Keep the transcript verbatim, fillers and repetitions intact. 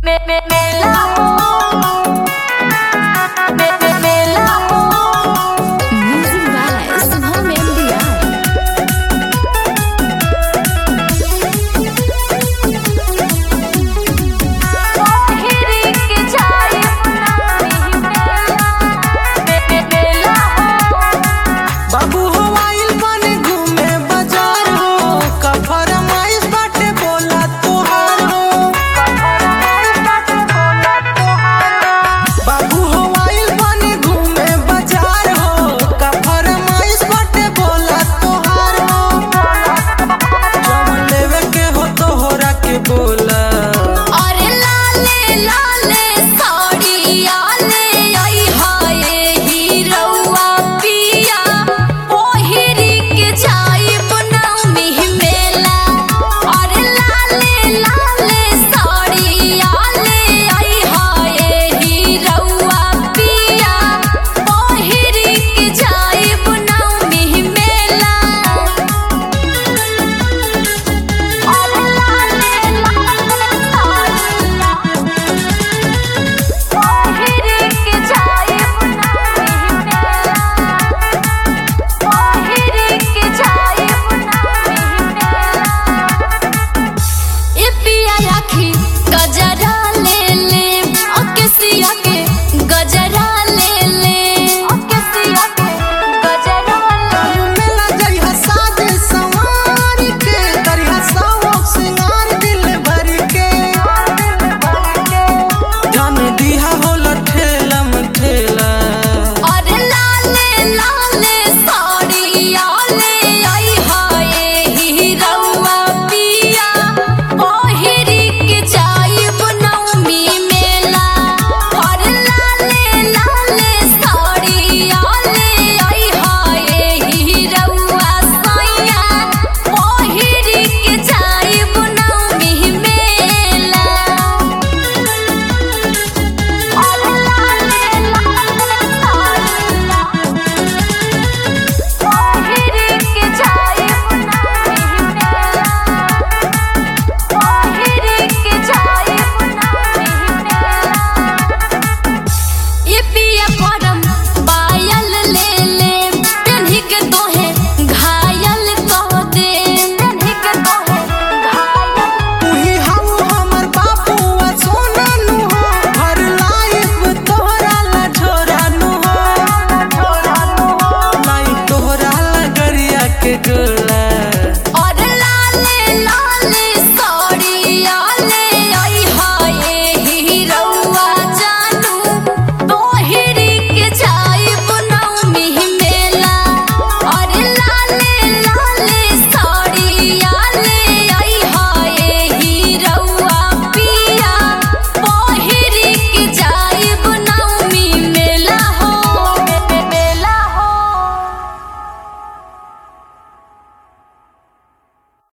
Me, me, मेला me, me, मेला Music by Subham M D R. हिरी के जाए मेला me, me, मेला बाबू हो आइल बने घूमे बाजार हो कफर माइस बाटे बोला तोहार हो बाबू हो आइल बने घूमे बाजार हो कफर माइस बाटे बोला तोहार हो जवन लेवे के हो तोहरा के बोला अरे लाले लाले साड़िया ले आई हाय हीरौआ पिया ओहिरी के जाई बनौमी मेला। अरे लाले लाले साड़िया ले आई हाय हीरौआ पिया ओहिरी के जाई बनौमी मेला। अरे लाले लाले साड़िया हिरी के जाए मेला हिरी के जाए मेला ए पिया राखी गजरा